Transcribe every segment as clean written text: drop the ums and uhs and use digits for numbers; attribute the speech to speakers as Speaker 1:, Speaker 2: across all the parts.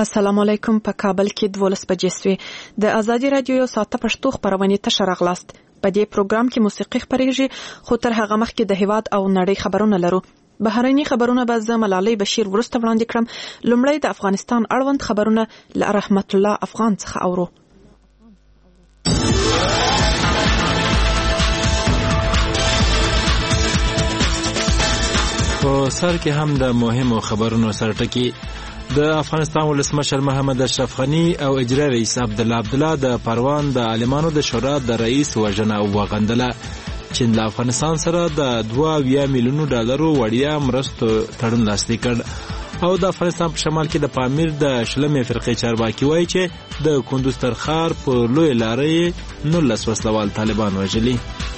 Speaker 1: السلام علیکم. په کابل کې 12 بجې سوې. د ازادي رادیو یو ساعته پښتو خبرونه ته راغلاست. په دې پروګرام کې موسیقي خبرېږي، خو تر هغه مخکې د هیواد او نړۍ خبرونه لرو. بهرني خبرونه به زه ملالۍ بشیر ورسته وړاندې کړم. لومړی د افغانستان اړوند خبرونه له رحمت الله افغان څخه اورو.
Speaker 2: په سر کې هم د مهمو خبرونو سرټکی. د افغانستان ولسمشر محمد اشرف غنی او اجرا رئیس عبدالله د پروان د عالمانو د شورا د رئیس وژنه وغندله. چین له افغانستان سره د 2 میلیون ډالرو وړیا مرستو تړون لاسلیک کړ. او د افغانستان په شمال کې د پامیر د شلمې فرقې چارواکي وایي چې د کندوز تر ښار په لوی لارې 19 وسلوال طالبان وژلي.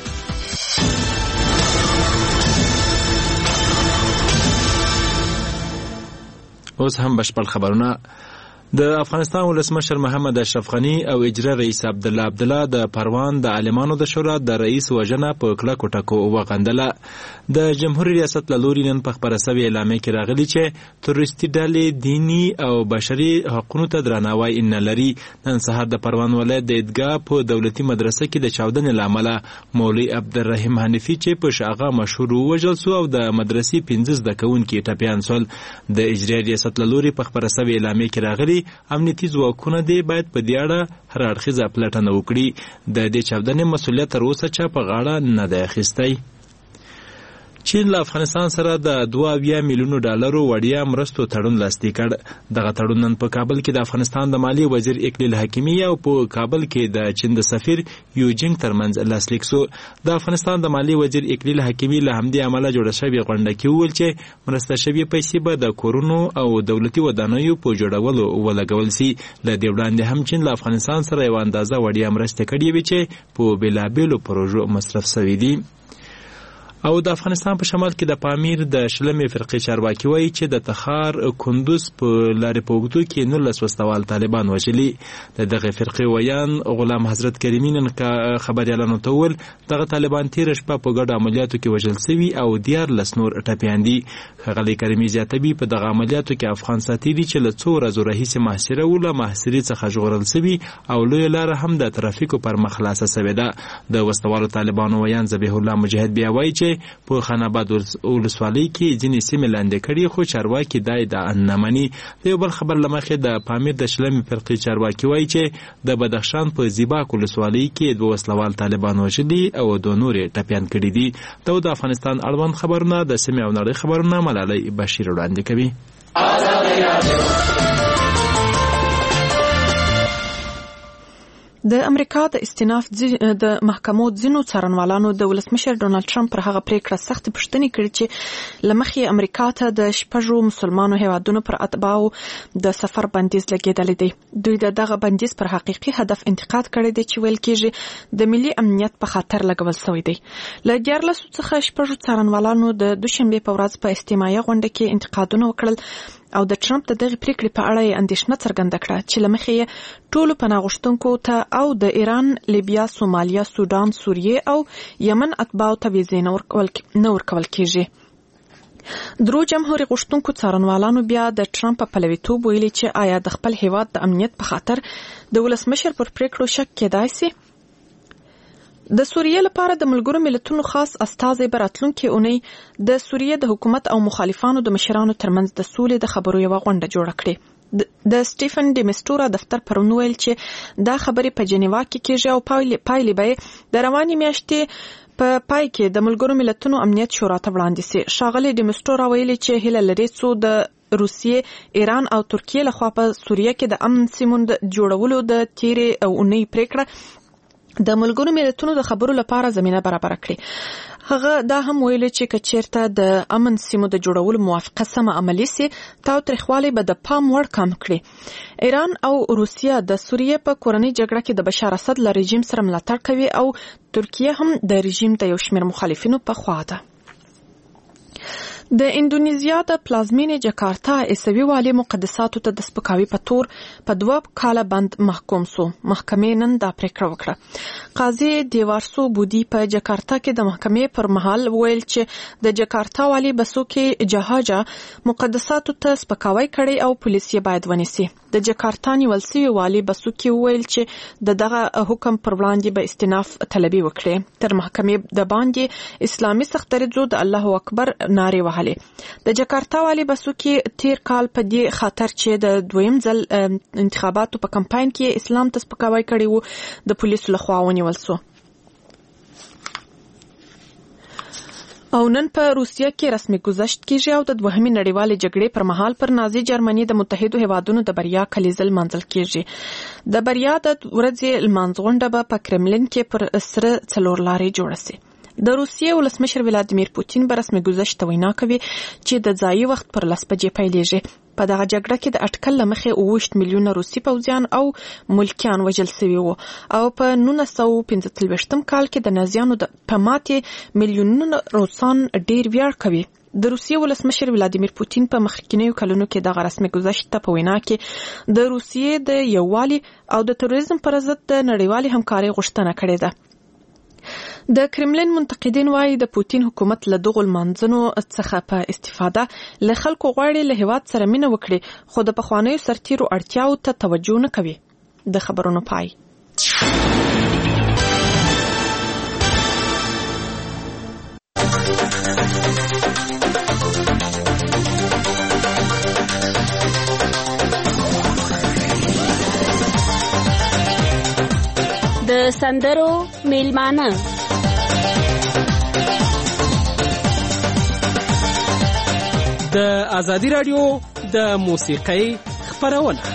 Speaker 2: اوس هم بشپړ خبرونه. د افغانستان ولسمشر محمد اشرف غنی او اجرا رئیس عبدالله د پروان د عالمانو د شورا د رئیس وژنه په کلکو ټکو وغندله. د جمهوریت ریاست له لوري نن په خبره سوې اعلامیه کې راغلي چې تروریستي ډلې دینی او بشري حقوقو ته درناوی نه لري. نن سهار د پروان ولایت د عیدګاه په دولتي مدرسه کې د چاودنې له امله مولوي عبدالرحیم حنفي چې په شاغه مشهور ووژل سو او د مدرسې 15 زده کوونکي ټپیان سول. د اجرایي ریاست له لوري په خبره سوې اعلامیه کې راغلي امنیتي ځواکونه دې باید په دې اړه هر اړخیزه پلټنه وکړي. د دې چاودنې مسؤلیت تر اوسه چا په غاړه نه دی اخیستی. چین له افغانستان سره د 2 میلیون ډالرو وړیا مرستو تړون لاسلیک کړ. دغه تړون نن په کابل کې د افغانستان د مالی وزیر اقلیل حکیمی او په کابل کې د چین د سفیر یوجینګ ترمنځ لاسلیک سو. د افغانستان د مالی وزیر اقلیل حکیمی له همدې عمله جوړه شوې غونډه کې وویل چې مرسته شوې پیسې به د کورونو او دولتي ودانیو په جوړولو ولګول سي. له دې وړاندې هم چین له افغانستان سره یو اندازه وړیا مرستې کړې وي چې په بېلابېلو پروژو مصرف شوي دي. او د افغانستان په شمال کې د پامیر د شلمې فرقې چارواکي وایي چې د تخار کندوز په لارې په اوږدو کې 19 وسلوال طالبان وژلي. د دغه فرقې ویان غلام حضرت کریمي نن خبریالانو ته وویل دغه طالبان تېره شپه په ګډو عملیاتو کې وژل سوي او 14 نور ټپیان دي. ښاغلی کریمي زیاتوي په دغه عملیاتو کې افغان ساتیري چې له 2 ورځو راهیسې محاصره وو له محاصرې څخه ژغورل سوي او لویه لاره هم د ترافیکو پر مخ خلاصه سوې ده. د وسلوالو طالبانو ویان ذبیح الله مجاهد بیا وایي چې په خاناباد ولسوالۍ کې ځینې سیمې لاندې کړي خو چارواکي دا ادعا نه مني. د یو بل خبر له مخې د پامیر د شلمې فرقې چارواکي وایي چې د بدخشان په زیباک ولسوالۍ کې 2 وسلوال طالبان وژلي او 2 نور ټپیان کړي دي. د افغانستان اړوند خبرونه د سیمې او نړۍ خبرونه ملالۍ بشیر وړاندې کوي.
Speaker 1: د امریکا د استیناف د محکمو ځینو څارنوالانو د ولسمشر ډونالد ټرمپ پر هغه پریکړه سخت پوښتنې کړې چې لمخې امریکا ته د 6 مسلمانو هیوادونو پر اتباعو د سفر بندیز لګیدلی دی. دوی دغه بندیز پر حقیقي هدف انتقاد کړی دی چې ویل کېږي د ملي امنیت په خاطر لګول شوی دی. له 14 څخه 6 څارنوالانو د دوشنبه په ورځ په استماعي غونډه کې انتقادونه وکړل او د ټرمپ د دغه پریکړې په اړه یې اندېښنه څرګنده کړه چې لمخې یې ټولو پناه غوښتونکو ته او د ایران، لیبیا، سومالیا، سودان، سوریې او یمن اتباعو ته ویزې نه ورکول کېږي. درو جمهوریت غوښتونکو څارنوالانو بیا د ټرمپ په پلویتوب ویلي چې آیا د خپل هیواد د امنیت په خاطر د ولسمشر پر پریکړو شک کېدای سي. د سوریې لپاره د ملګرو ملتونو خاص استازی براتلونکي اونۍ د سوریې د حکومت او مخالفانو د مشرانو ترمنځ د سولې د خبرو یو غونډه جوړه کړې. د سټیفن ډي میسټورا دفتر پرون ویل چې دا خبرې په جنیوا کې کېږي او پایلې به د روانې میاشتې په پای کې د ملګرو ملتونو امنیت شورا ته وړاندې سي. ښاغلی ډي میسټورا ویلي چې هیله لري څو د روسیې، ایران او ترکیې لخوا په سوریه کې د امن سیمون جوړولو د تیرې اونۍ پریکړه د ملګرو ملتونو د خبرو لپاره زمينه برابر کړي. هغه دا هم ویل چې کچیرته د امن سیمو د جوړولو موافقه سم عملی سي تاوتریخوالی به د پام وړ کم کړي. ایران او روسیه د سوریې په کورنۍ جګړه کې د بشار اسد له رژیم سره ملاتړ کوي او ترکیه هم د رژیم د یو شمېر مخالفینو په خوا ده. د اندونیزیا د پلازمینې جکارتا عیسوي والي مقدساتو ته د سپکاوي په تور په 2 کاله بند محکوم سو. محکمې نن دا پریکړه وکړه. قاضي دیوارسو بودی په جکارتا کې د محکمې پر مهال ویل چې د جکارتا والي بسو کې جهاجا مقدساتو ته سپکاوي کړي او پولیس یې باید ونیسي. د جکارتا نیول سوي والي بسو کې ویل چې دغه حکم پر وړاندې به استئناف طلبي وکړي. تر محکمې د باندې اسلامي سختدریځو د الله اکبر نارې وهلې. د جکارتا والي بسو کې تیر کال په دې خاطر چې د دویم ځل انتخاباتو په کمپاین کې اسلام ته سپکاوی کړی وو د پولیسو لخوا ونیول سو. او نن په روسیه کې رسمي گذشت کیږي او د دوهمې نړیوالې جګړې پر مهال پر نازي جرمني د متحدو هیوادونو د بریا کلیزل منځل کیږي. د بریا د ورځې لمانځغونډه به په کرملین کې پر سره څلور لارې جوړه سي. د روسیې ولسمشر ولادیمیر پوتین به رسمي گذشت وینا کوي چې د ځایي وخت پر 10 بجې پیلېږي. په دغه جګړه کې د اټکل لمخې 20 میلیونه روسي پوځیان او ملکیان وژل شوي وو او په 1945 کال کې د نازیانو په ماتې میلیونونه روسان ډیر ویاړ کوي. د روسیې ولسمشر ولادیمیر پوتین په مخکینیو کلونو کې دغه رسمي گذشت ته په وینا کې د روسیې د یووالي او د تروریزم پر ضد د نړیوالې همکارۍ غوښتنه کړې ده. د کرملین منتقدین وايي د پوتین حکومت له دغو لمانځنو څخه په استفاده له خلکو غواړي له هیواد سره مینه وکړي خو د پخوانیو سرتیرو اړتیاو ته توجه نه کوي. د خبرونو پای.
Speaker 3: د سندرو میلمانه
Speaker 4: د ازادي رادیو د موسیقۍ خبرونه.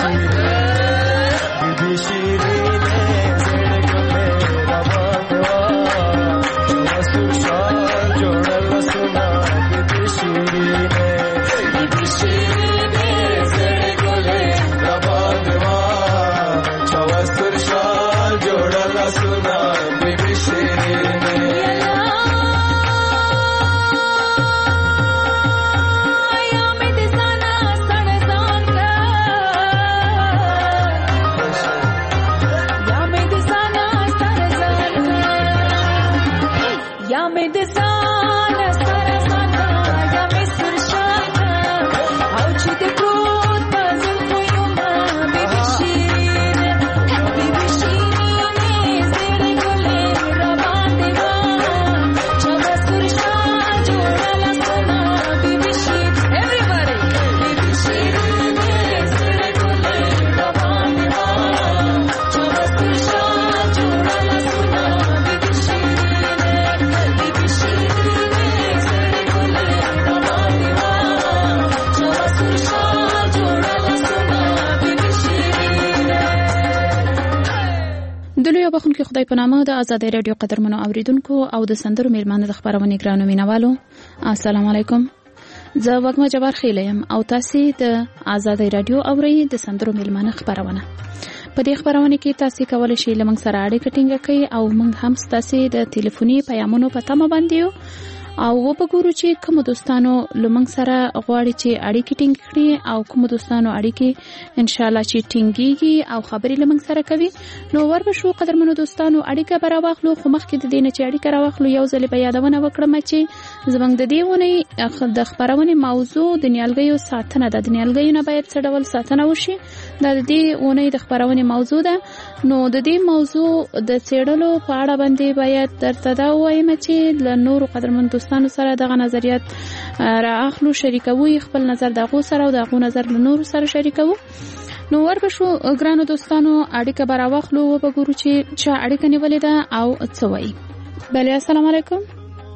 Speaker 5: بخونکي خدای په نامه د آزادۍ رادیو قدرمنو اوریدونکو او د سندرو میلمانه د خبرونه ګرانو مینوالو السلام علیکم. زه وګما جبار خیلیم او تاسو د آزادۍ رادیو اوري د سندرو میلمانه خبرونه. په دې خبرونه کې تاسو کولای شئ لمن سره اړیکه ټینګه کړئ او موږ هم تاسو د ټلیفوني پیغامونو په تمه باندې او وګورو چې کوم دوستانو لمن سره غواړي چې اړیکه ټینګ کړي او کوم دوستانو اړیکه ان شاء الله چې ټینګيږي او خبرې لمن سره کوي. نو وربشو قدرمنو دوستانو اړیکه برا واخلو خو مخکې د دینه چې اړیکه را واخلو یو ځل په یادونه وکړم چې زمنګ د دیونه د خبرونه موضوع د نیالګیو ساتنه د نیالګیو نه باید څه ډول ساتنه وشي. د دې ونه د خبرونه موضوع ده. نو د دې موضوع د څېړلو په اړه باندې باید درته دا وایم چې ل نور قدرمن دوستانو سره دغه نظریات را اخلو شریکوي خپل نظر دغه سره او دغه نظر له نور سره شریکوي. نو وربشو ګرانو دوستانو اړیکه برا واخلو او وګورو چې چا اړیکه نیولې ده او څه وایي. بله السلام علیکم.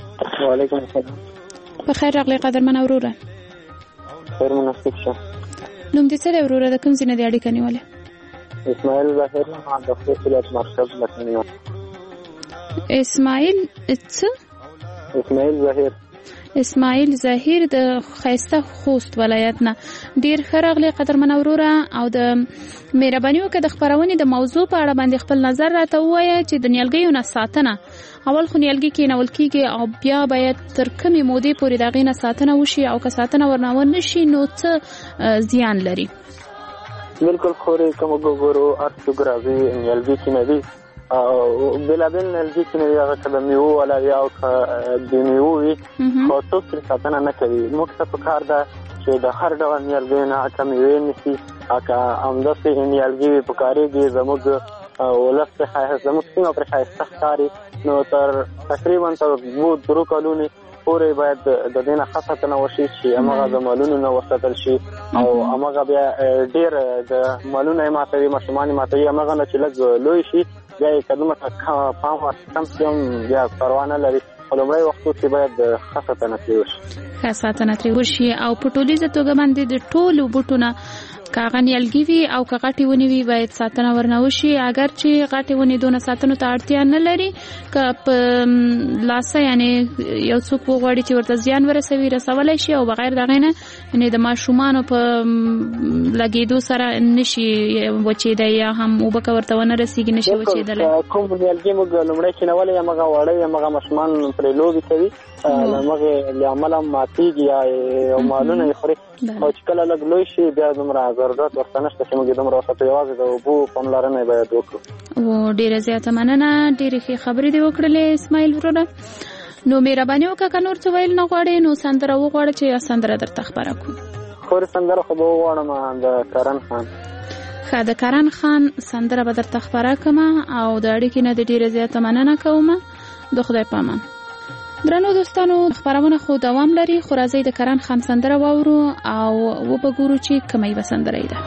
Speaker 6: وعلیکم السلام.
Speaker 5: په خیر راغلی قدرمن وروره.
Speaker 6: خیر مناسب شه.
Speaker 5: نوم دې څه دی وروره د کوم ځای نه دې اړیکه نیولې؟
Speaker 6: اسماعیل ظاهر ما د خپل مرکز لکنیو.
Speaker 5: اسماعیل څه؟
Speaker 6: اسماعیل ظاهر.
Speaker 5: اسماعیل ظاهر د خیسته خوست ولایت نه. ډیر ښه راغلی قدرمن وروره او د مهرباني وکړه د خبرونې د موضوع په اړه باندې خپل نظر راته ووایه چې د نیالګیو نه ساتنه اول خو نیالګي کېنول کېږي او بیا باید تر کومې مودې پورې د هغې نه ساتنه وشي او که ساتنه ورنه ونه شي نو څه زیان لري؟
Speaker 6: بالکل خورې کوم وګورو هر څوک راځي نیالګي کېنوي او بلابل نیالګي کېنوي هغه که د میوو والا وي او که د میوو وي خو څوک ترې ساتنه نه کوي. موږ ته پکار ده چې د هر ډول نیالګیو نه که میوې نیسي که همداسې نیالګي وي پکارېږي زموږ ولس پرې زموږ سیمه پرې ښایسته ښکاري. نو تر تقریبا تر 2 کلونې پورې باید د دې نه ښه ساتنه وشي چې هماغه د مالونو نه وساتل شي او هماغه بیا ډېر د مالونه یې ماتوي ماشومان یې ماتوي هماغه نه چې لږ لوی شي بیا یې که دومره پام کم شي هم بیا پروا نه لري. په لومړی وختو کې باید ښه ساتنه ترې وشي.
Speaker 5: ښه ساتنه ترې وشي او په ټولیزه توګه باندې د ټولو بوټو نه که هغه نیالګي وي او که غټې ونې وي باید ساتنه ورنه وشي. اگر چې غټې ونې دونه ساتنو ته اړتیا نه لري که په لاسه یعنې یو څوک وغواړي چې ورته زیان ورسوي رسولی شي او بغیر د هغې نه یعنې د ماشومانو په لګېدو سره نشي وچېدی یا هم اوبه که ورته ونه رسېږي نشي وچېدلی.
Speaker 6: کوم نیالګي موږ لومړی کېنولی هماغه وړی هماغه ماشومان پرې لوبې کوي له همغې له امله ماتېږي یا مالونه یې خوري او چې کله لږ لوی شي بیا دومره ضرورت ورته نشته چې موږ یې دومره ورساتو. یوازې د اوبو پاملرنه یې باید وکړو.
Speaker 5: ډېره زیاته مننه. ډېرې ښې خبرې دې وکړلې اسماعیل وروره. نو مهرباني وکړه که نور څه ویل نه غواړې نو سندره وغواړه چې یا سندره درته خپره کړو.
Speaker 6: خورې سندره خو به وغواړم د کرن خان.
Speaker 5: ښه د کرن خان سندره به درته خپره کړم او د اړیکې نه د ډېره زیاته مننه کوم. د خدای په امان. درنو دوستانو خبرونه خو دوام لري خو راځئ د کرن خان سندره واورو او وګورو چې کومه یوه سندره یې ده.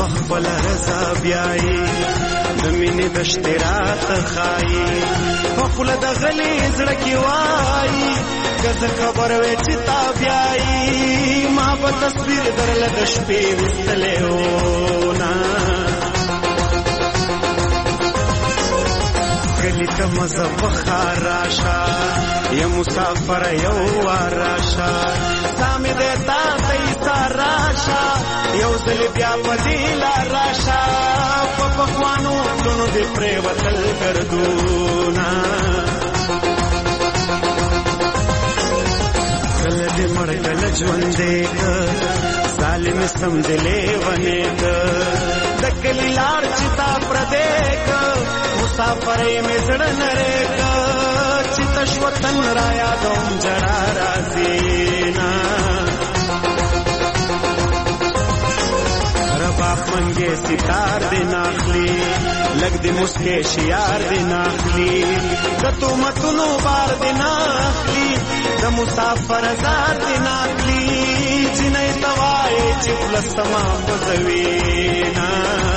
Speaker 7: خپل رضا بیاي د مینې د اشتراط خایي په خپل د غلي زړه کې وایي کزه خبر وې چې تا بیاي ما په تصویر درل د شپې وستلې ونا کلی ته مزه بخار راشا یا مسافر یو راشا سامې دیتا تیسا راشا یو ځل بیا پدیلا راشا په پخوانو دونو دې پرې وتل ګردونا کله دې مړ کله ژوندې که ظالم سمدلې ونې که د کلي لار چې تا پردې که مسافرې مې زړه نرې که چې تش وطن را یادوم جړا راځي نه رباب منګې ستار دې ناخلي لګ دې مسکې شیار دې ناخلي د تهمتونو بار دې ناخلي د مسافر زار دې ناخلي چې نه یې توایې چې فلسطما خوځوي نه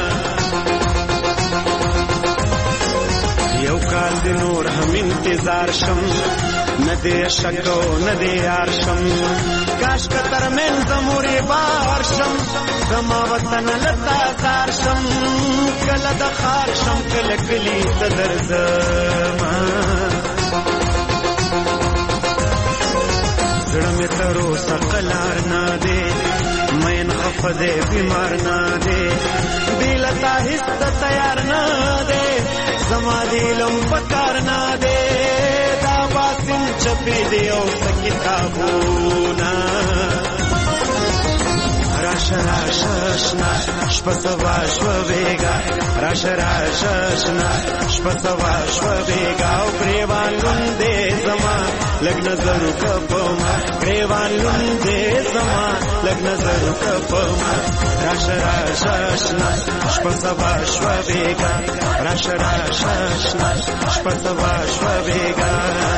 Speaker 7: یو کال د نور هم انتظار شم نه دې شکو نه دې یار شم کاش که تر منځ مورې بار شم زما وطن لتا زار شم کله د خار شم کله کلی ته درځم زړه مې تر اوسه قلار نه دی مین خفه دی بیمار نه دی بې له تا هېڅ ته تیار نه دی زما دی علم پکار نه دی دا باسم چپې دی او څه کتابونه راشه راشه اشنا شپه سبا شوه بېګا راشه راشه اشنا شپه سبا شوه بېګا او ګریوان لوندې زما لږ نظر وکړه په ما ګریوان لوندې زما لږ نظر وکړه په ما راشه راشه اشنا شپه سبا شوه بېګا راشه راشه اشنا شپه سبا شوه بېګا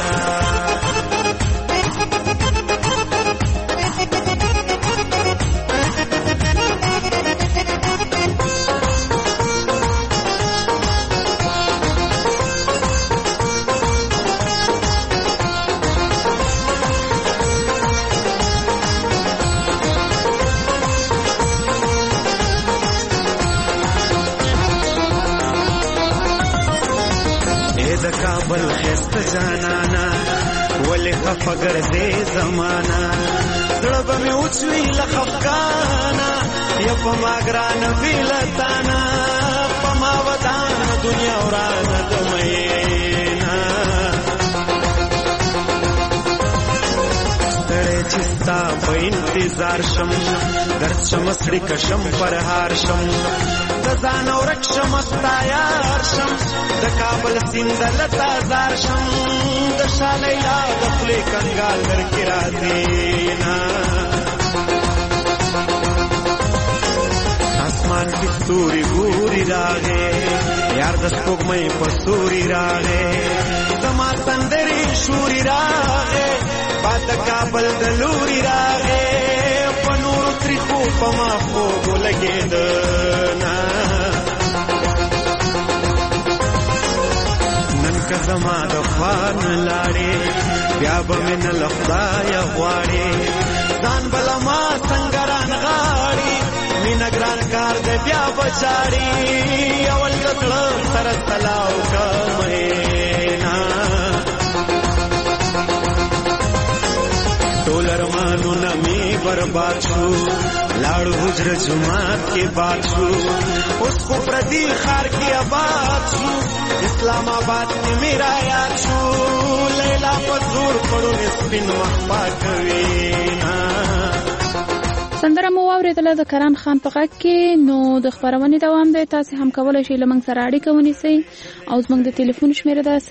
Speaker 7: کابل خست جانانا ولی خفگر دے زمانا زړه به مې اوچوي له خفګانه یا په ما ګرانه بیلتانه په ما ودانه دنیا ورانه د مینا ستړی چې ستا په انتظار شم درد شم ستړي کشم پرهار شم د ځان ورک شم ستا یار شم د کابل سیند لتا زار شم د شالیلا د خولې کنګال درکې راځي نه اسمان کې ستوري ګوري راغې یار د سپوږمۍ په ستوري راغې زما سندرې شوري راغې باد د کابل د لوري راغې په نورو تریخو په ما خوږو لګېده نه که زما د خوار نه لاړې بیا به مې نه له خدایه غواړې ځان به له ما څنګه رانغاړې مینه ګران کار دی بیا به چاړې اول د زړه سره سلا وکړه مینا ټول ارمانونه مې برباد شو لاړو حجره جماعت کې باد شو اوس خو پردي ښار کې آباد شو اسلام آباد کې میرا یاد شو لیلا په زور پړو سپین وخت پاکوي
Speaker 5: سندره مو واورېدله د کران خان په غږ کې. نو د خپرونې دوام دی، تاسې هم کولی شئ له موږ سره اړیکه ونیسئ او زموږ د ټلیفون شمېره ده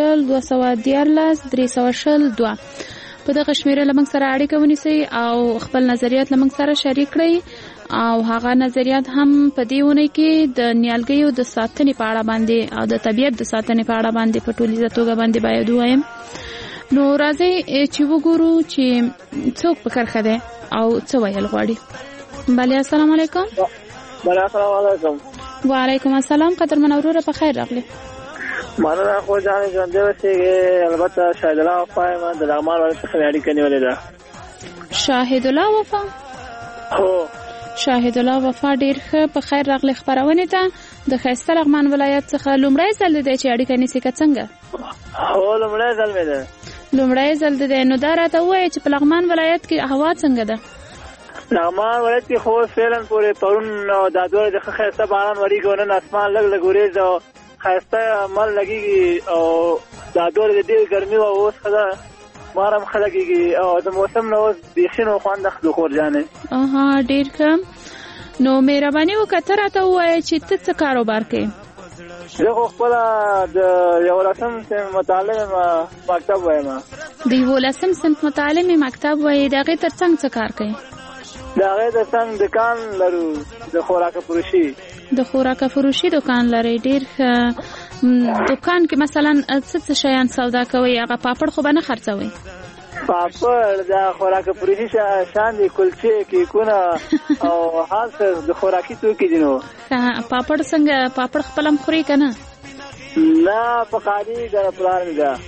Speaker 5: 00214 په دغه شمېره له موږ سره اړیکه ونیسئ او خپل نظریات له موږ سره شریک کړئ او هغه نظریات هم په دې اونۍ کې د نیالګیو د ساتنې په اړه باندې او د طبیعت د ساتنې په اړه باندې په ټولیزه توګه باندې باید ووایم. نو راځئ چې وګورو چې څوک په کرښه دی او څه ویل غواړي. بله، السلام علیکم.
Speaker 6: السلام علیکم.
Speaker 5: وعلیکم السلام. قدرمن وروره په خیر راغلی.
Speaker 6: مننه خو جانې ژوندی اوسېږي. البته شاهد الله وفا یم د لغمان ولایت څخه مې اړیکه نیولې ده.
Speaker 5: شاهد الله وفا؟
Speaker 6: هو
Speaker 5: شاهد الله وفا ډېر ښه په خیر راغلی خپرونې ته. د ښایسته لغمان ولایت څخه لومړی ځل دی چې اړیکه نیسي که څنګه؟
Speaker 6: هو لومړی ځل مې ده.
Speaker 5: لومړی ځل دی. نو دا راته ووایه چې په لغمان ولایت کې هوا څنګه ده؟
Speaker 6: لغمان ولایت کې خو فعلا پورې پرون دا دوړې د ښه ښایسته باران وریږي او نن اسمان لږ لږ وریځ او ښایسته مل لګېږي او دا دوړې د ډېرې ګرمي وه اوس ښه ده مارم ښه لګېږي او د موسم نه اوس بیخي نو خوند اخلو خور جانې.
Speaker 5: ډېر ښه. نو مهرباني وکړه ته راته ووایه چې ته څه کاروبار کوې؟
Speaker 6: زه خو خپله د 11 صنف متعلم مکتب وایم.
Speaker 5: د 11 صنف متعلم مکتب وایي. د هغې تر څنګ څه کار کوې؟
Speaker 6: د هغې تر څنګ دکان لرو د خوراکه فروشي.
Speaker 5: د خوراکه فروشي دکان لرئ. ډېر ښه. دکان کې مثلا څه شیان سودا کوئ؟ هغه پاپړ خو به نه خرڅوئ؟
Speaker 6: پاپړ د خوراکه فروشي شان دي کلچې کیکونه او هر څه د خوراکي توکي دي. نو
Speaker 5: پاپړ څنګه؟ پاپړ خپل هم خوري که نه؟
Speaker 6: نه په قالي د پلار مې ده.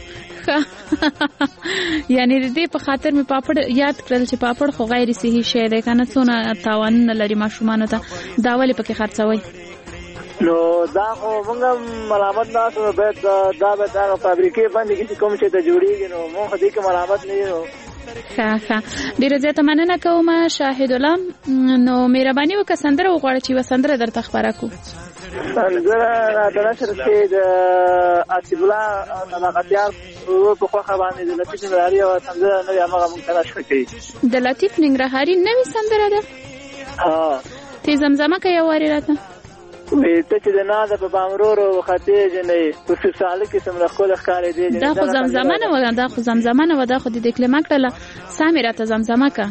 Speaker 5: یعنی د دې په خاطر مې پاپړ یاد کړل چې پاپړ خو غیر صحي شی دی که نه، څونه تاوانونه لري ماشومانو ته. دا ولې پکې خرڅوئ؟
Speaker 6: نو دا خو موږ ملامت نه اسو. باید دا به دا فابریکې باندې کې کوم چې ته جوړیږي نو موږ دې کې ملامت نه یو.
Speaker 5: ښه ډېره زیاته مننه کوم شاهد الله. نو مهرباني وکړه سندره وغواړه چې یوه سندره درته خپره کړو.
Speaker 6: سندره راته نشر کې د آصف الله صداقتیار په خوښه باندې د لطیف ننګرهاري یوه سندره نوې هماغه موږ ته نشر کوي. د
Speaker 5: لطیف ننګرهاري نوې سندره ده؟ ته زمزمه که یو وارې راته
Speaker 6: ته چې د نازه په بامرورو خطې جنۍ په سوساله کې څومره ښکلې ښکارېدې.
Speaker 5: دا خو زمزمه نه وه. دا خو زمزمه نه وه. دا خو د دې کلمه کړله. سمې راته زمزمه که.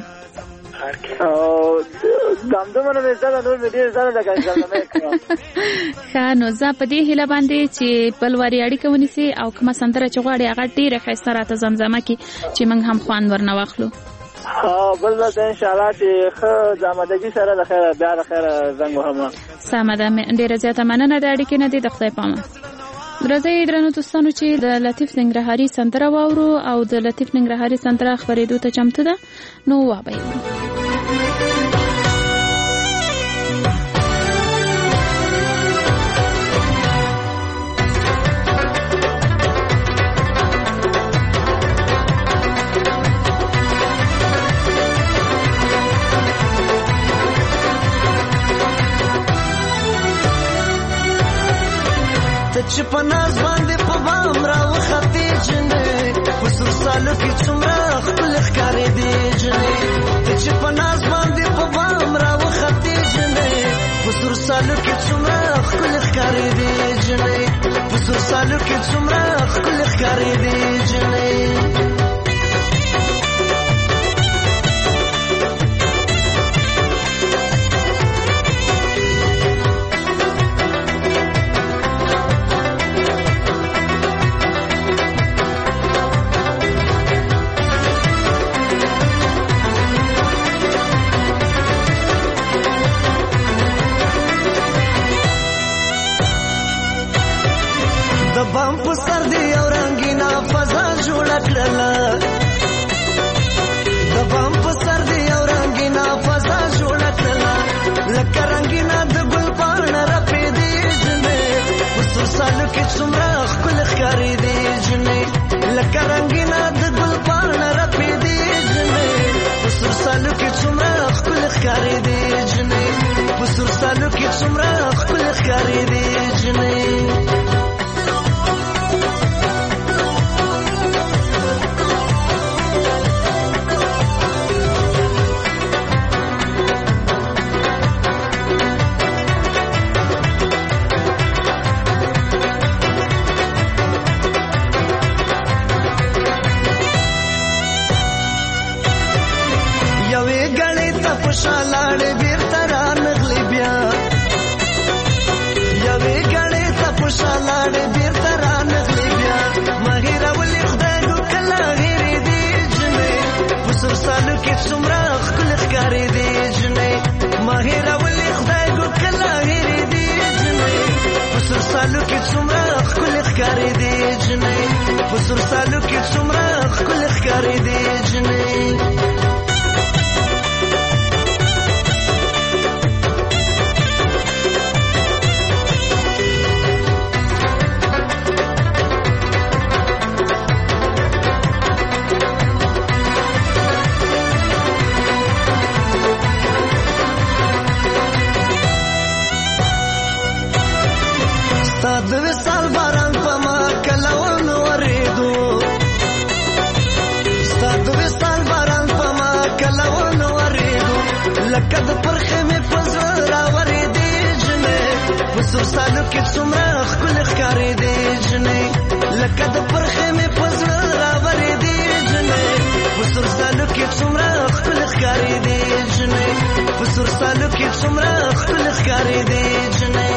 Speaker 6: دمدمه نه مې زده نور مې ډېر زده ده که زمزمه یې کړم.
Speaker 5: ښه نو زه په دې هیله باندې چې بل وارې اړیکه ونیسي او کومه سندره چې غواړې هغه ډېره ښایسته راته زمزمه کړي چې موږ هم خوند ورنه واخلو.
Speaker 6: بل ځل ته انشاءالله چې ښه د آمادګي سره د خیره بیا د خیره زنګ وهمه.
Speaker 5: سمه ده. ډېره زیاته مننه د اړیکې نه دی. د خدای پامه. راځئ درنو دوستانو چې د لطیف ننګرهاري سندره واورو او د لطیف ننګرهاري سندره خپرېدو ته چمتو ده. نو وابه
Speaker 8: چې په ناز باندې په بام راوختې جنې په سور سالو کې څومره ښکلې ښکارېدې جنې. ته چې په ناز باندې په بام راوختې جنې په سور سالو کې څومره ښکلې ښکارېدې جنې په سور سالو کې څومره ښکلې ښکارېدې جنې. بام په سر دی او رنگینا فضا جوړه کړله. د بام په سر دی او رنگینا فضا جوړه کړله. لکه رنگینا د ګل پاڼه رپېدې جنې په سور سالو کې څومره ښکلې ښکارېدې جنې. لکه رنگینا د ګل پاڼه رپېدې جنې په سور سالو کې څومره ښکلې ښکارېدې جنې په سور سالو کې څومره ښکلې ښکارېدې جنې. لکه د پرخې مې په زړه راورېدې جنې په سور سالو کې څومره ښکلې ښکارېدې جنې لکه د پرخې مې په زړه راورېدې جنې په سور سالو کې څومره ښکلې ښکارېدې جنې په سور سالو کې څومره ښکلې ښکارېدې جنې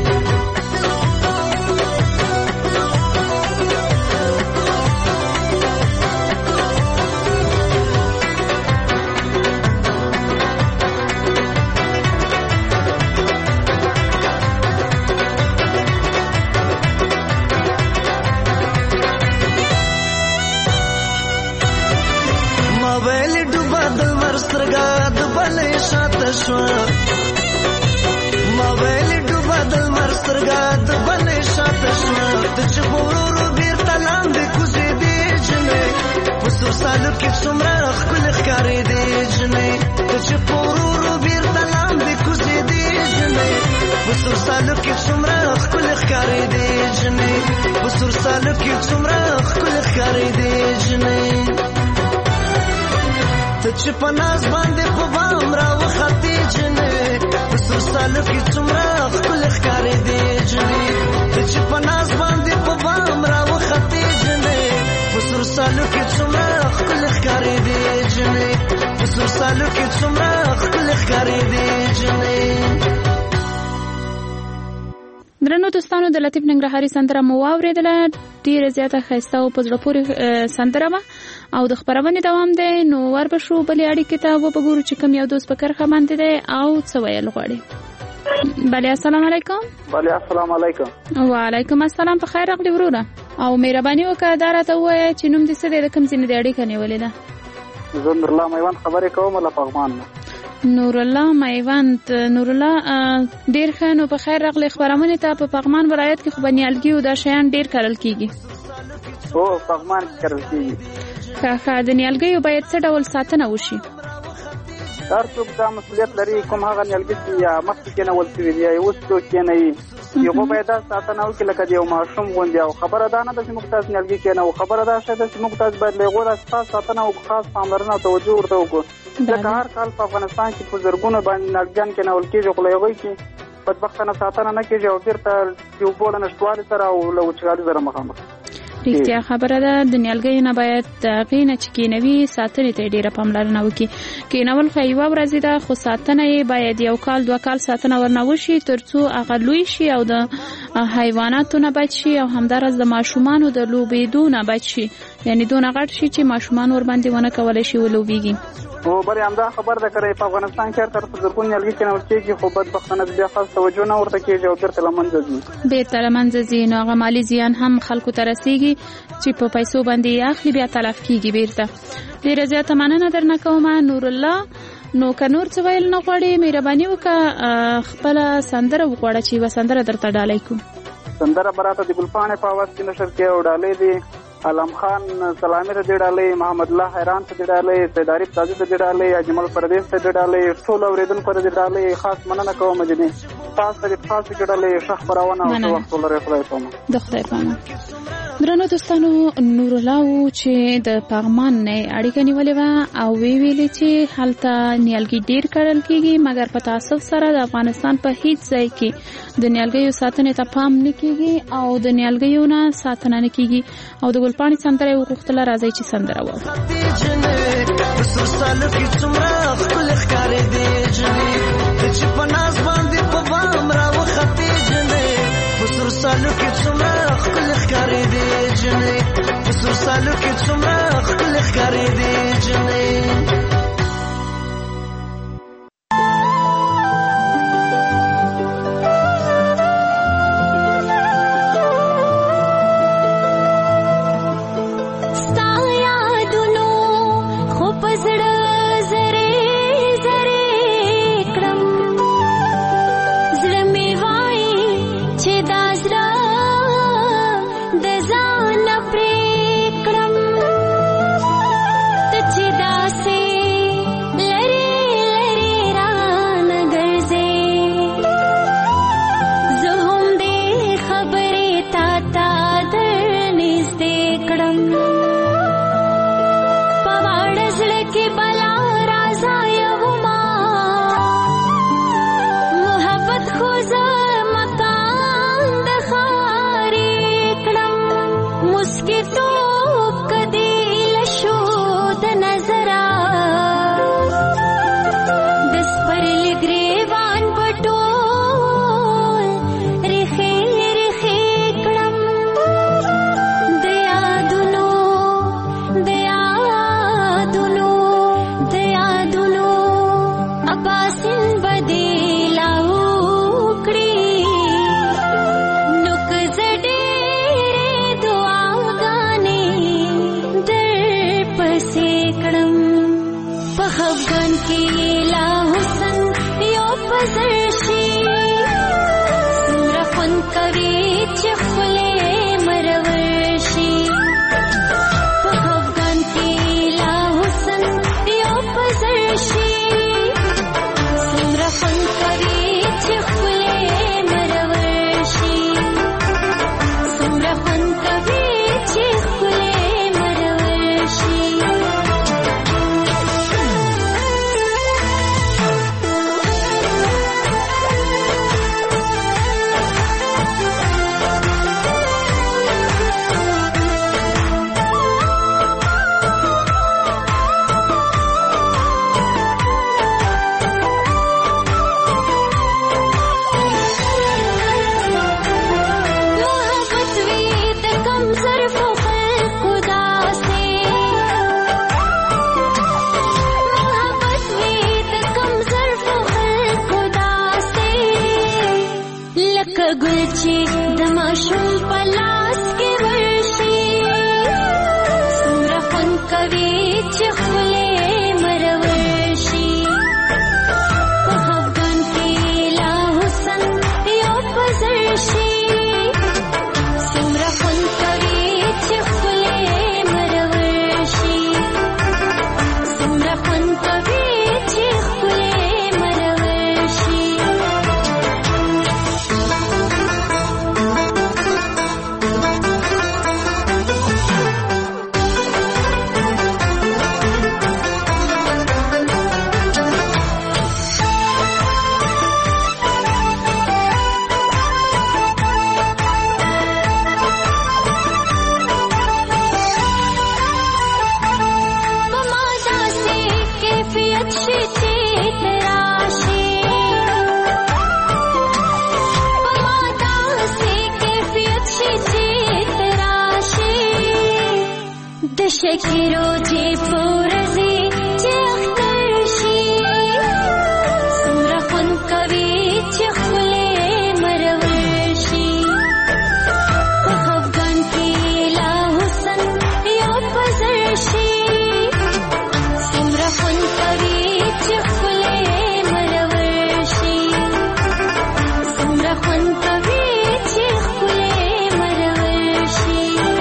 Speaker 8: ما ویل ډوبه د لمر سترګه د بلې شاته شوه ته چې په ورورو بېرته لاندې کوزېدې جنې په سور سالو کې څومره ښکلې ښکارېدې جنې ته چې په ورورو بېرته لاندې کوزېدې جنې په سور سالو کې څومره ښکلې ښکارېدې جنې په سور سالو کې څومره ښکلې ښکارېدې جنې ته چې په ناز باندې په بام راوختې جنې په سور سالو کې څومره ښکلې ښکارېدې جنې ته چې په ناز باندې په بام راوختې جنې په سور سالو کې څومره ښکلې ښکارېدې جنې په سور سالو کې څومره ښکلې ښکارېدې جنې
Speaker 5: درنو دوستانو د لطیف ننګرهاري سندره مو واورېدله ډېره زیاته ښایسته او په زړه پورې سندره وه او د خپرونې دوام دی نو وربشو بلې اړیکې ته وبګورو چې کوم یو دوست په کرښه باندې دی او څه ویل غواړي. بله السلام علیکم.
Speaker 6: بله السلام علیکم.
Speaker 5: وعلیکم السلام. په خیر راغلی وروره او مهرباني وکړه دا راته ووایه چې نوم دې څه دی د کوم ځای نه دې اړیکه نیولې ده؟
Speaker 6: زه نورالله میوند خبرې کوم له پغمان نه.
Speaker 5: نورالله میوند. نورالله ډېر ښه. نو په خیر راغلی خپرونې ته. په پغمان ولایت کې خو به نیالګي او دا شیان ډېر کرل کېږي.
Speaker 6: هو پغمان کې کرل کېږي.
Speaker 5: ښه د نیالګیو باید څه ډول ساتنه وشي؟
Speaker 6: هر څوک دا مسؤلیت لري کوم هغه نیالګي چې یا مخکې کېنول شوي دي یا یې اوس څوک کېنوي یو باید دا ساتنه وکړي لکه د یو ماشوم غوندې. او خبره دا نه ده چې موږ تاسو نیالګي کېنوو، خبره دا شی ده چې موږ تاسو باید له هغو خاص ساتنه وکړو، خاص پاملرنه او توجه ورته وکړو. ځکه هر کال په افغانستان کې په زرګونو باندې نیالګیان کېنول کېږي خو له هغوی کې بدبختانه ساتنه نه کېږي او بېرته د اوبو له نشتوالي سره او له وچکالي سره مخامخ.
Speaker 5: رښتیا خبره ده. د نیالګیو نه باید د هغې نه چې کېنوي ساتنې ته یې ډېره پاملرنه وکړي. کېنول خو یوه ورځې ده خو ساتنه یې باید 1 کال 2 کال ساتنه ورنه وشي تر څو هغه لوی شي او د حیواناتو نه بچ شي او همداراز د ماشومانو د لوبېدو نه بچ شي، یعنې دونه غټ شي چې ماشومان ورباندې ونه کولی شي ولوبېږي.
Speaker 6: او بلې همدا خبر ده که په افغانستان کې هر طرف ته زرګون نیالګي کېنول کېږي خو بدبختانه بیا خاص توجه نه ورته کېږي او بېرته له منځه ځي. بېرته
Speaker 5: له منځه ځي نو هغه مالي زیان هم خلکو ته رسېږي چې په پیسو باندې یې اخلي بیا تلف کېږي بېرته. ډېره زیاته مننه درنه کومه نورالله. نو که نور څه ویل نه غواړې مهرباني وکړه خپله سندره وغواړه چې یوه سندره درته ډالۍ کړو.
Speaker 6: سندره به راته د ګلپاڼې په اواز کې نشر کړې او ډالۍ دي علم خان سلامي ته دې ډالۍ، محمد الله حیران ته دې ډالۍ، سید عارف تازي ته دې ډالۍ، اجمل پردیس ته دې ډالۍ، ټولو اورېدونکو ته دې ډالۍ. خاص مننه کوم جنې تاسو ته خاص ډالۍ ښه خپرونه او ښه وخت ولرئ. خدای پامه. د خدای پامه.
Speaker 5: درنو دوستانو نورالله و چې د پغمان نه اړیکه نیولې وه او ویلې چې هلته نیالګي ډېر کرل کېږي مګر په تاسف سره د افغانستان په هیڅ ځای کې د نیالګیو ساتنې ته پام نه کېږي او د نیالګیو نه ساتنه نه کېږي او د ګلپاڼې سندره یې وغوښتله راځئ چې سندره واورو.
Speaker 8: سور سالو کې څومره ښکلې ښکارېدې جنې په سور سالو کې څومره ښکلې ښکارېدې جنې.
Speaker 9: د ځان پرېکړم کوي چې خپلې مرور شي په افغان کې لا حسن یو پزر شي څومره خوند کوي چې خپلې مرور شي څومره خوند کوي چې خپلې مرور شي ګلچې د ماشوم په لاس کې ورشي څومره خوند کوي چې خپلې مرور شي په افغان کې لا حسن یو پزر شي څومره خوند کوي چې خپلې مرور شي څومره خوند کوي چې خپلې مرور شي شکیرو چې پورزي چې اختر شي څومره خوند کوي چې خپلې مرور شي په افغان کې لا حسن یو پزر شي څومره خوند کوي چې خپلې مرور شي څومره خوند کوي چې خپلې مرور شي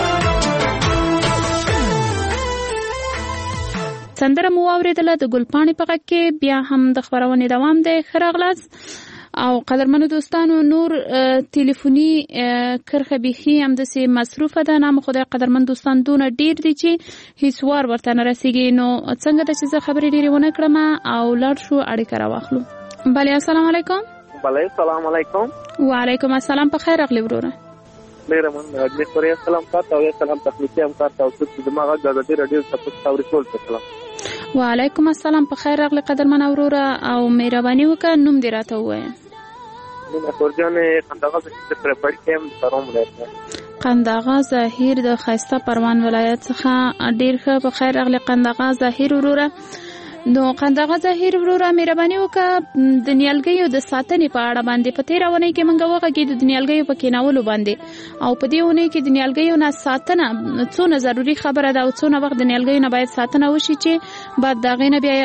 Speaker 5: سندره مو واورېدله د ګلپاڼې په غږ کې. بیا هم د خپرونې دوام دی. ښه راغلاست او قدرمنو دوستانو، نور تلیفوني کرښه بیخي همداسې مصروفه ده. نام خدای قدرمن دوستان دونه ډېر دي چې هیڅ وار ورته نه رسېږي. نو څنګه ده چې زه خبرې ډېرې ونه کړم او لاړ شو اړیکه راواخلو. بله، السلام علیکم.
Speaker 6: بله، السلام علیکم.
Speaker 5: وعلیکم السلام. په خیر راغلی وروره.
Speaker 6: ډېره مننه. اجمیر خوري سلام تاسو او سلام تخلیقي هم تاسو او چې زما غږ د ازادي راډیو څخه تاسو ټول ته سلام.
Speaker 5: وعلیکم السلام. په خیر راغلی قدرمن وروره او مهرباني وکړه نوم دې راته ووایه.
Speaker 6: نوم اکبرجان قنداغه زهیر پر پړکیم پروم ولایت.
Speaker 5: قنداغه زهیر د خاسته پروان ولایت څخه ډیر ښه. په خیر راغلی قنداغه زهیر وروره. نو قنداغه زهیر وروره مهرباني وکړه د نیالګیو د ساتنې په اړه باندې په تېره اونۍ کې موږ وغږېدو د نیالګیو په کینولو باندې، او په دې اونۍ کې د نیالګیو نه ساتنه څونه ضروري خبره ده او څونه وخت د نیالګیو نه باید ساتنه وشي چې بعد د هغې نه بیا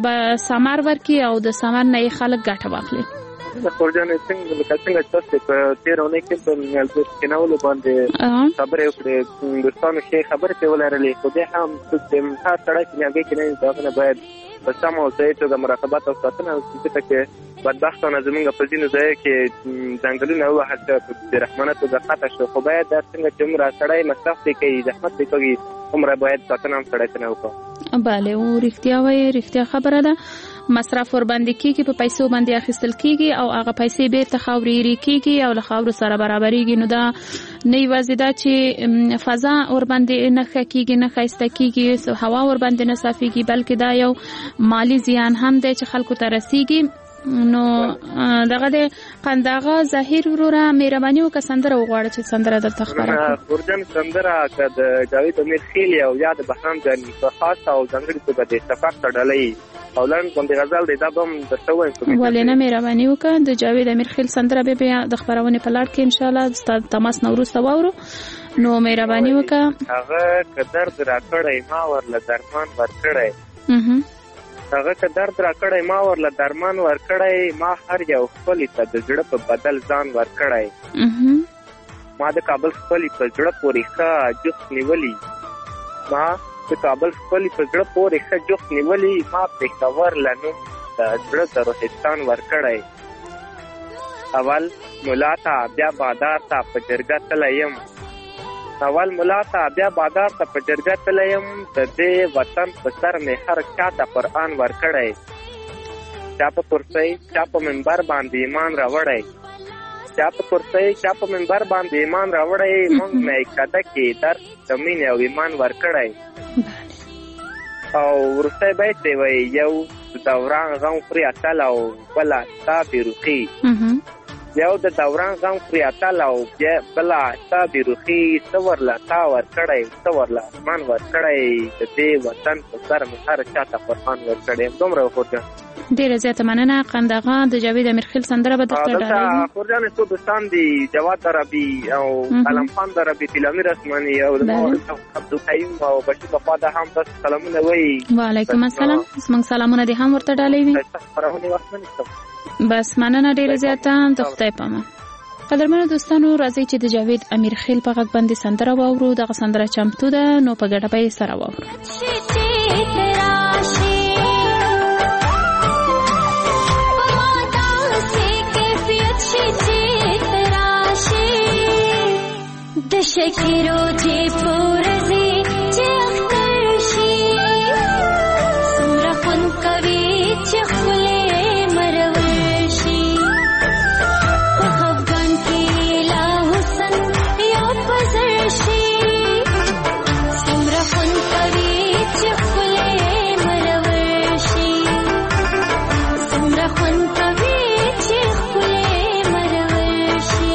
Speaker 5: ثمر ورکړي او د ثمر نه یې خلک ګټه واخلي.
Speaker 6: خورجانې څنګه تاسو په تېره اونۍ کې په نیالګیو کینولو باندې خبرې وکړې، دوستانو ښې خبرې پرې ولرلې، خو بیا هم هر سړی چې نیالګی کینوي د هغه نه باید په سمه او صحیح توګه مراقبت او ساتنه وکړي، ځکه چې بدبختانه زموږ په ځینو ځایو کې ځنګلونه ووهل شوي په بېرحمانه توګه قطع شو، خو باید دا څنګه چې عمره سړی مصرف پرې کوي، زحمت پرې کوي، عمره باید ساتنه هم سړی ته نه وکړو.
Speaker 5: بله، او رښتیا وایي، رښتیا خبره ده. مصرف ورباندې کېږي، په پیسو باندې اخیستل کېږي او هغه پیسې بېرته خاورې ایرې کېږي او له خاورو سره برابرېږي. نو دا نه یوازې دا چې فضا ورباندې نه ښه کېږي، نه ښایسته کېږي، هوا ورباندې نه صافېږي، بلکې دا یو مالی زیان هم دی چې خلکو ته رسېږي. نو دغه د قنداغه زهیر وروره مهرباني وکړه سندره وغواړه چې سندره درته خپره کړو.
Speaker 6: ګورجن سندره که د جاوید امیر خیل او یا د بهرام جاني په خاصه او ځانګړې توګه د سفر ته ډالۍ او لنډ غوندې غزل دی، دا به هم درته ووایم.
Speaker 5: ولې نه، مهرباني وکړه. د جاوید امیر خیل سندره بیا د خپرونې په لړ کې انشاءالله ستا تماس نه وروسته واورو. نو مهرباني وکړه.
Speaker 6: هغه که درد راکړی ما ورله درمان ورکړی، هغه که درد راکړی ما ورله درمان ورکړی، ما هر یو خپلې ته د زړه په بدل ځان ورکړی، ما د کابل خپلې په زړه پورې ښه جفت نیولي ما د کابل خپلې په زړه پورې ښه جفت نیولي ما پېښور له نوم د زړه د روحستان ورکړی اول ملا ته بیا بادار ته په جرګه تللی یم اول ملا ته بیا بادار ته په جرګه تللی یم د دې وطن په سر مې هر چا ته قرآن ورکړی چا په کرسۍ چا په منبر باندې ایمان راوړی چا په کرسۍ چا په منبر باندې ایمان راوړی موږ میکده کې درس د مینې او ایمان ورکړی او وروستی بیت دی وایي یو د دوران غم خوري اتل او بله ستا بېروخي یو د دوران غم خوري اتل او بله ستا بېروخي څه ورله تا ورکړی څه ورله اسمان ورکړی د دې وطن په سر مې هر چا ته قرآن ورکړی دومره خورجان
Speaker 5: ډیره زیاته مننه قندغه د جاوید امیرخیل سندره به درته ډالۍ
Speaker 6: خورجان څو دوستان دي جواد دربي او علم خان دربي تلامیر اسماني او د عبدالقیوم او بشیر بخوا د هم بس سلامونه وایي
Speaker 5: وعلیکم السلام زموږ سلامونه دې هم ورته ډالۍ وي بس مننه ډیره زیاته د خدای په امان قدرمنو دوستانو راځئ چې د جاوید امیرخیل په غږ باندې سندره واورو دغه سندره چمتو ده نو په ګډه به یې سره واورو
Speaker 9: د شکیرو چې پورزي چې اختر شي سمره خون کوي چې خولې مرور شي په افغان کې لا حسن یو پزر شي سمره خون کوي چې خولې مرور شي سمره خون کوي چې خولې مرور شي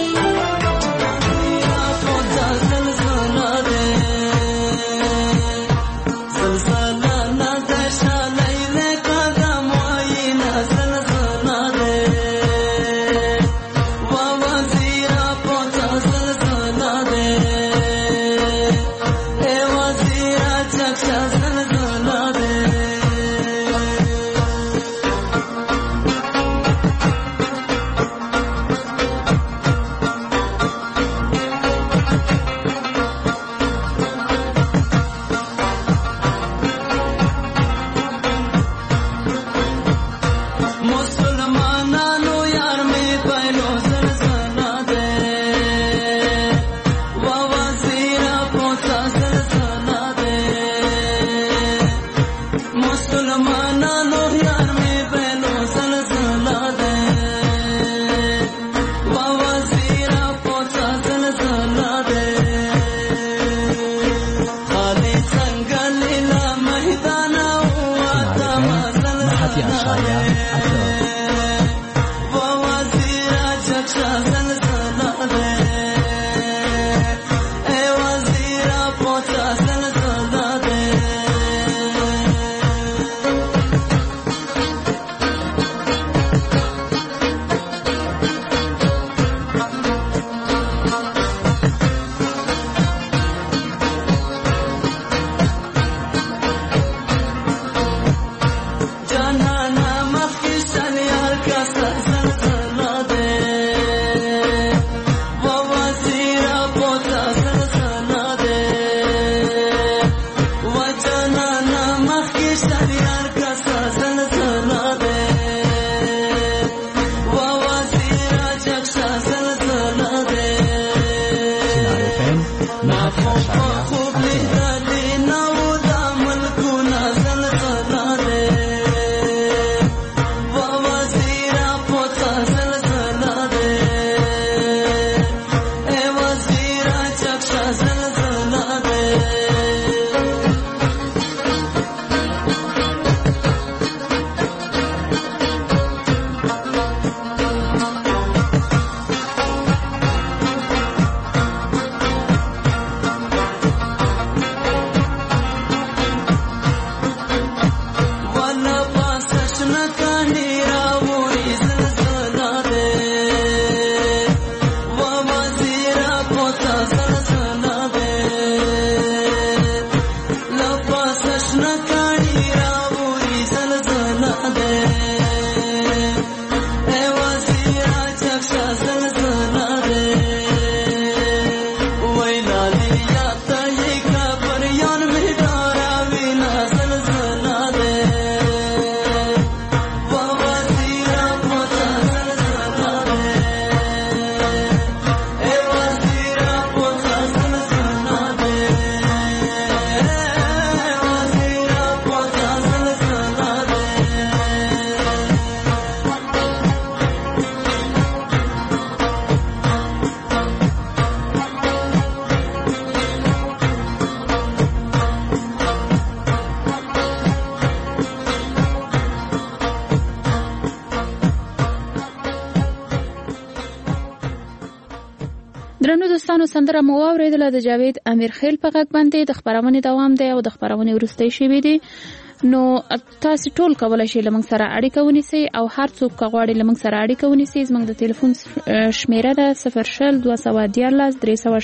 Speaker 5: درنو دوستانو سندره مو واورېدله د جاوید امیر خیل په غږ باندې. د خبرونې دوام دی او د خبرونې وروستۍ شوي دي. نو تاسو ټول کولای شئ لمنګ سره اړیکه ونیسئ او هر څوک غواړي لمنګ سره اړیکه ونیسئ. زموږ د ټلیفون شمیره ده 00214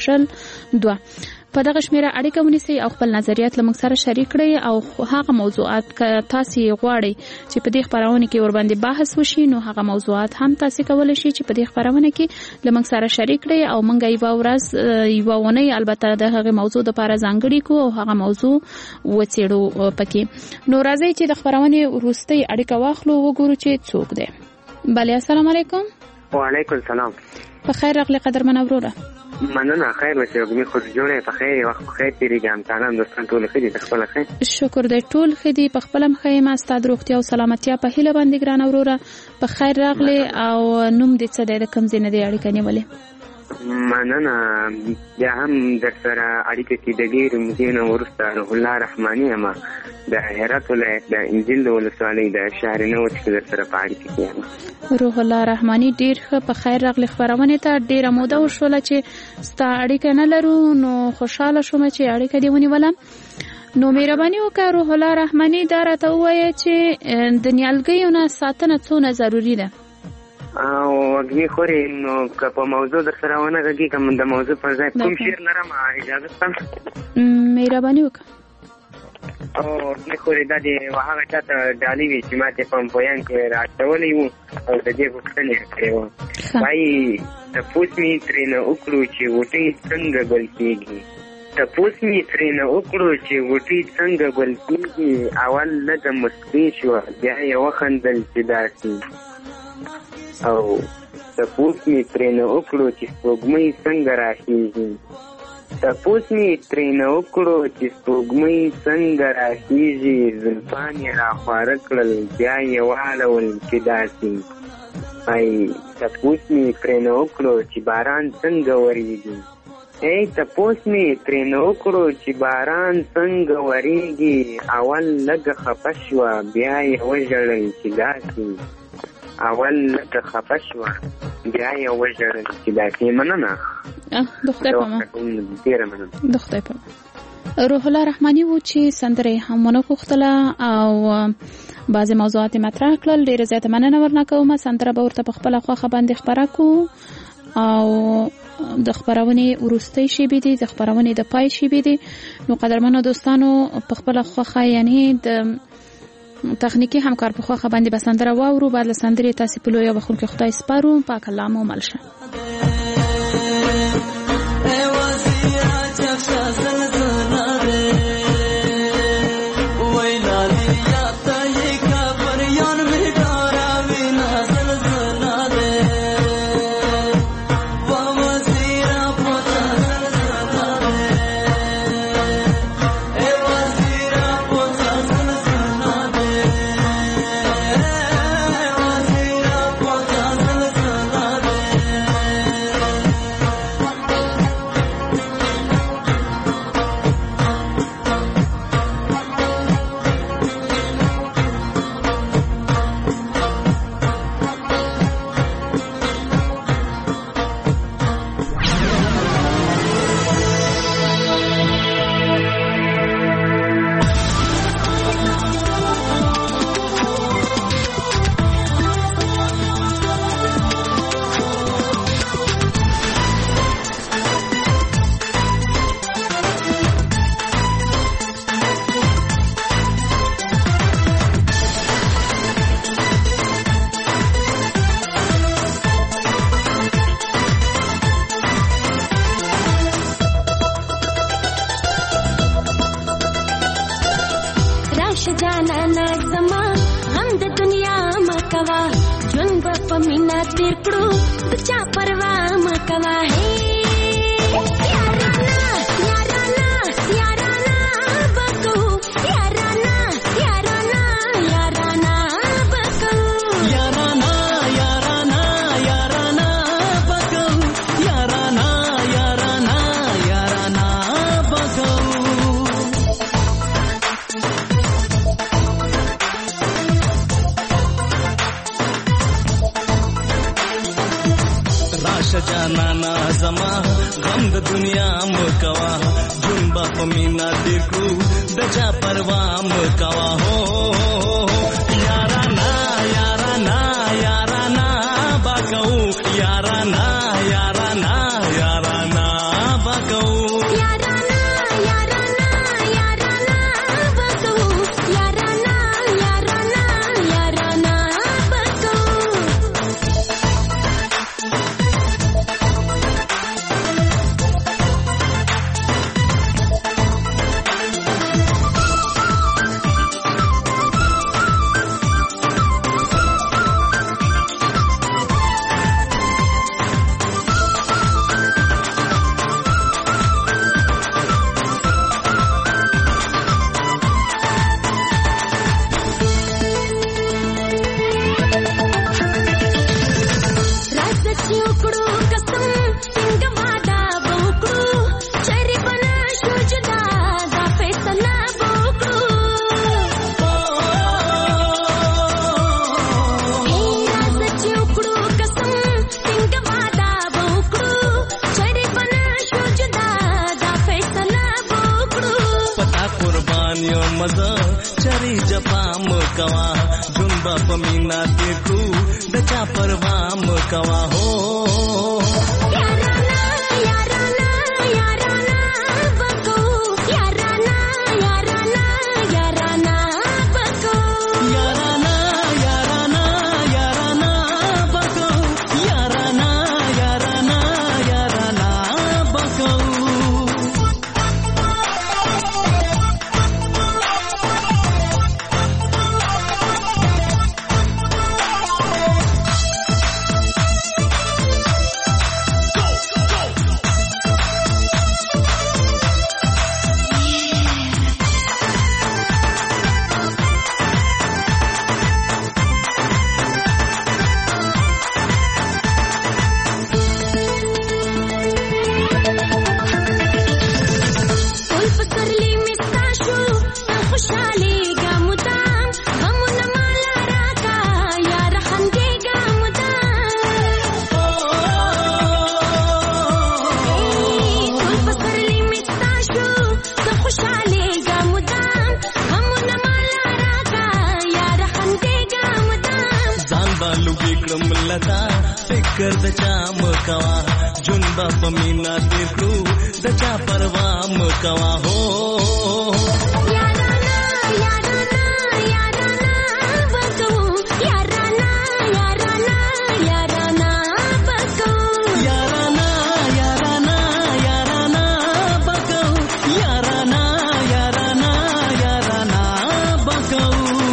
Speaker 5: 302. په دغه شمیره اړیکه ونیسئ او خپل نظریات لمنګ سره شریک کړئ او هغه موضوعات که تاسو غواړئ چې په دې خبرونه کې ور باندې بحث وشي نو هغه موضوعات هم تاسو کولای شئ چې په دې خبرونه کې لمنګ سره شریک کړئ او موږ یو ورځ یو ونی البته د هغه موضوع لپاره ځانګړي کو او هغه موضوع وڅېړو پکې. نو راځي چې د خبرونه وروستۍ اړیکه واخلو وګورو چې څوک دی. بله السلام علیکم.
Speaker 10: وعلیکم السلام.
Speaker 5: په خیر راغلی قدرمن وروره.
Speaker 10: مننه. خیر اوسې وګمې خو جوړې په خیر وخت په خیر تیریږي. امتحانان دوستان ټول ښه دي؟ خپل ښه
Speaker 5: شکر دی ټول ښه دي. په خپل مخې ما ستا د روغتیا او سلامتیا په هیله باندې ګرانه وروره په خیر راغلی. او نوم دې څه دی د کوم ځای نه دی اړیکه نیولې؟
Speaker 10: مننه. بیا هم در سره اړیکه کې د ډېرو مودې نه وروسته روح الله رحماني یم د هرات ولایت د انجیل د ولسوالۍ د شهر نوټ کې در سره په اړیکه کې یم.
Speaker 5: روح الله رحماني ډېر ښه په خیر راغلی. خبرونه ته ډېره موده وشوله چې ستا اړیکه نه لرو نو خوشحاله شوم چې اړیکه دې ونیوله. نو مهرباني وکړه روح الله رحماني دا راته ووایه چې د نیالګیو نه ساتنه څونه ضروري ده؟
Speaker 10: او وګړي خوري نو که په موضوع در سره ونه غږی کوم د موضوع پر ځای کوم شعر لرم اجازه ستاسو
Speaker 5: مهرباني وکړه.
Speaker 10: او وګړي خوري د دې وهغه چاته ډالۍ وی چې ماته په پویان کې راټولې وو او د دې غوښتنې کړې وو. وايي تاسو می ترنه وکړو چې وټي څنګه ګل کېږي. تاسو می ترنه وکړو چې وټي څنګه ګل کېږي. اول لږه مسکۍ شو بیا یې وخندل چې داسې او تپوس می ترنه وکړو چې سپوږمۍ څنګه راخیږي. تپوس می ترنه وکړو چې سپوږمۍ څنګه راخیږي. زلفان یې راخواره کړل بیا یې واړول چې داسې. تپوس می ترنه وکړو چې باران څنګه وریږي. تپوس می ترنه وکړو چې باران څنګه وریږي. اول لږه خفه شوه بیا یې وژړل چې داسې. اول لکه خفه شوه بیا یې وژړل چې داسې. مننه.
Speaker 5: د خدای په امان.
Speaker 10: ډېره مننه.
Speaker 5: د خدای په امان. روح الله رحماني و چې سندرې هم ونه پوښتله او بعضې موضوعات یې مطرح کړل. ډېره زیاته مننه ورنه کوم. سندره به ورته په خپله خوښه باندې خپره کړو او د خبرونې وروستۍ شیبې دي د خبرونې د پای شیبې دي. نو قدرمنو دوستانو په خپله خوښه یعنی د تخنیکی همکار په خوښه باندې به سندره واورو. بعد له سندرې تاسې په لویه بخښونکي خدای سپارو. پاک الله مو مل شه.
Speaker 11: راشه جانانا زما غم د دنیا مکوا جون با پمینا تیر کړو د چا پروا مکوا هو یارانا یارانا یارانا باکو یارانا یارانا یارانا باکو मजा चरी जपाम कवा जुंबा पमीना देखू दचा परवाम कवा हो याराना याराना याराना बको याराना याराना याराना बको याराना याराना याराना बको याराना याराना याराना बको फिकर दचा मकवा जुनबा पमीना देखू दचा परवा मकवा हो याराना याराना याराना बको याराना याराना याराना बको याराना याराना याराना बको याराना याराना याराना बको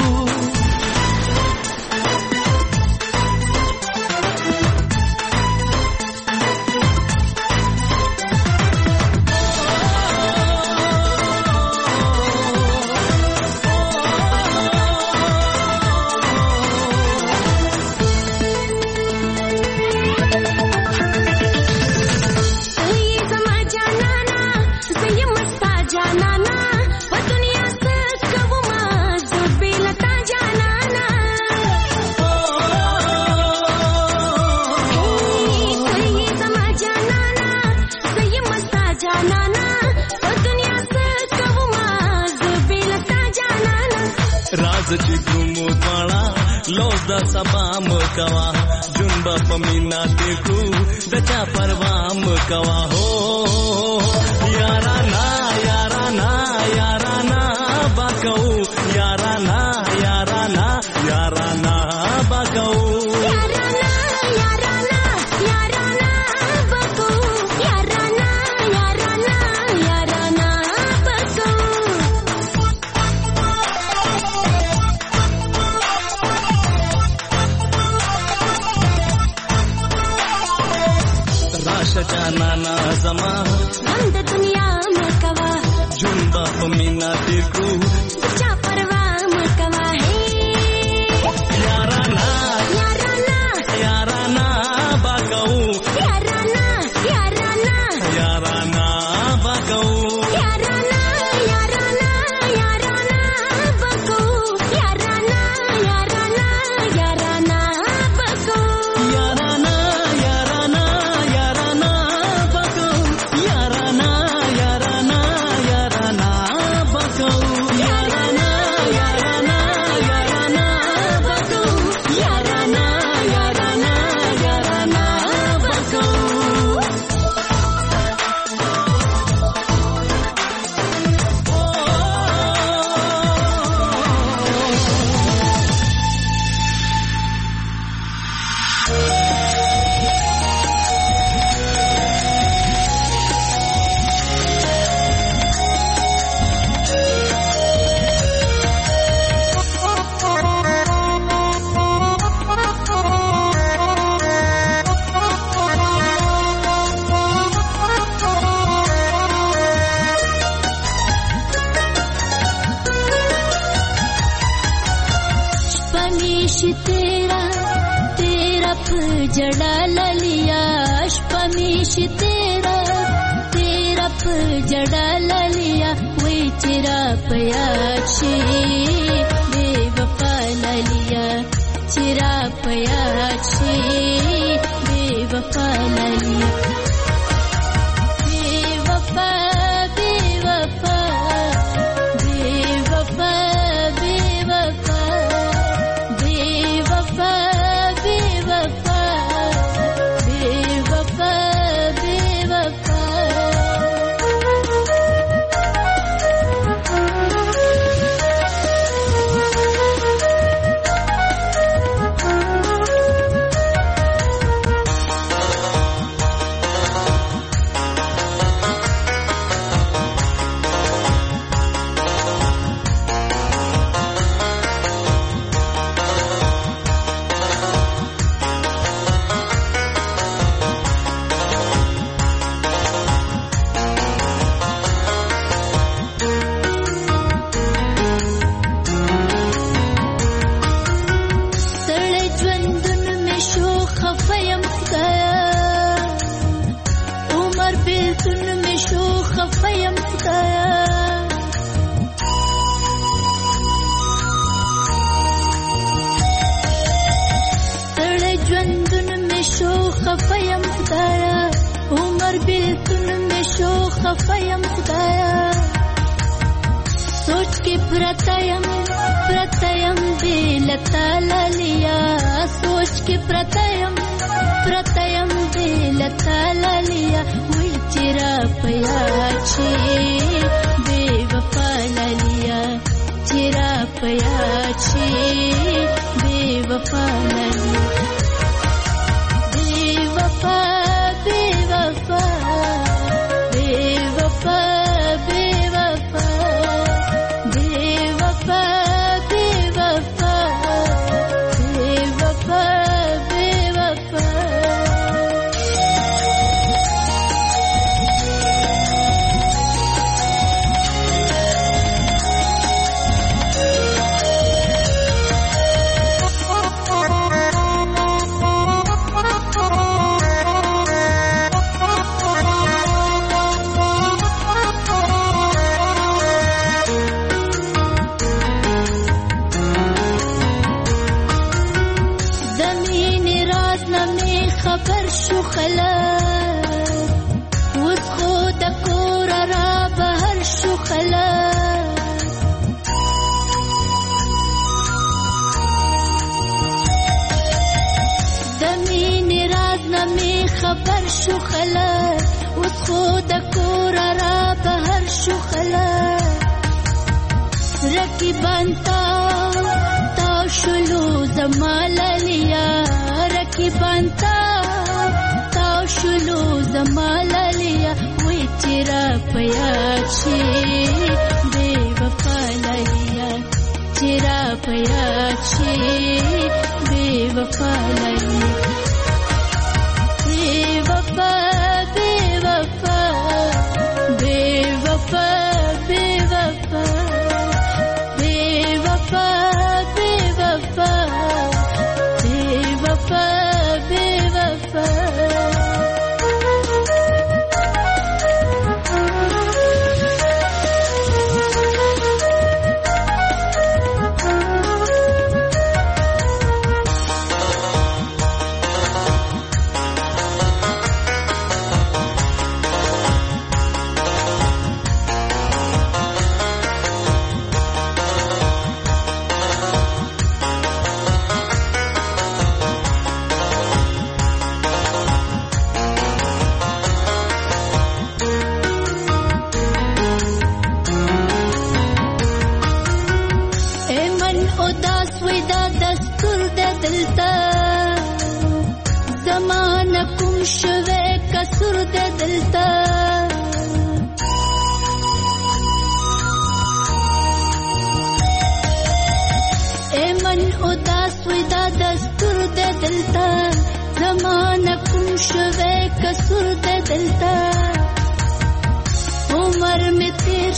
Speaker 11: जिगुमो द्वाड़ा लोदा सबाम कवा जुनबा पमीना देखू दचा परवाम कवा हो याराना याराना याराना बाकौ याराना याराना याराना बाकौ याराना याराना याराना बाकौ याराना याराना याराना बाकौ जाना जमा हम द दुनिया में कवा जुनबा पमीना देखू दचा परवा में कवा है याराना याराना याराना बाकौ याराना याराना याराना बाकौ याराना याराना याराना बाकौ याराना याराना याराना बाकौ याराना याराना
Speaker 9: जड़ा ललिया शपमीश तेरा तेरा जड़ा ललिया वही चिरा पयाची बेवफा ललिया चिरा पयाची बेवफा ललिया बेवफा बेवफा बेवफा बेवफा बेवफा बेवफा बेवफा बेवफा सोच के प्रतयम प्रतयम बेलता ललिया सोच के प्रतयम प्रतयम बेलता ललिया वही चिरा पयाची बेवफा ललिया चिरा पयाची बेवफा ललिया बेवफा बेवफा बेवफा बेवफा बेवफा बेवफा बेवफा बेवफा خبر شو خلاص وخود كورة رابة هر شو خلاص ركبان تاو شلو زمال ليا ركبان تاو شلو زمال ليا ويترا بياتشي بيوفا ليا ترا بياتشي بيوفا ليا बेवफा बेवफा बेवफा बेवफा बेवफा बेवफा बेवफा बेवफा उमर में तेर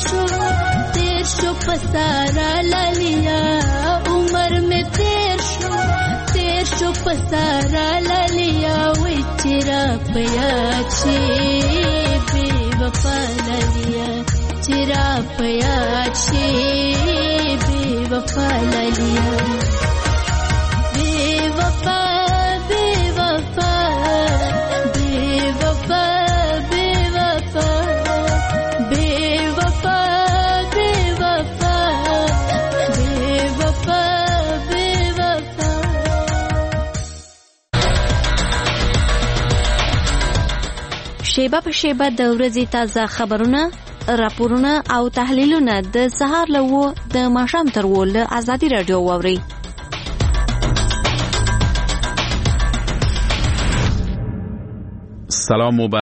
Speaker 9: शो पसारा ललिया उमर में तेर شو پسارا لالیا وچرا پیاچی بے وفا لالیا چرا پیاچی بے وفا لالیا بے وفا بے وفا بے وفا بے وفا بے وفا بے وفا بے وفا بے وفا. شیبه په شیبه د ورځې تازه خبرونه، راپورونه او تحلیلونه د سهار له 9 د ماښام تر 10 له ازادي رادیو واورئ.
Speaker 12: سلام و